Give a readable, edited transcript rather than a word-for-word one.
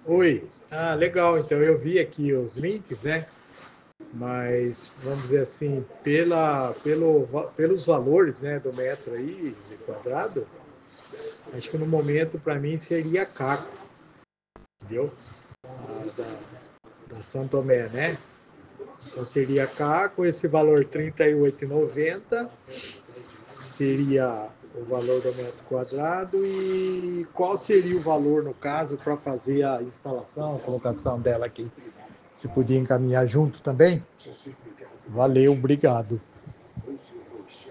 Oi. Ah, legal. Então eu vi aqui os links, né? Mas vamos dizer assim, pelos valores, né, do metro aí, de quadrado, acho que no momento para mim seria Caco, entendeu? Da São Tomé, né? Então seria Caco, esse valor R$ 38,90 seria o valor do metro quadrado. E qual seria o valor, no caso, para fazer a instalação, a colocação dela aqui? Se podia encaminhar junto também? Valeu, obrigado.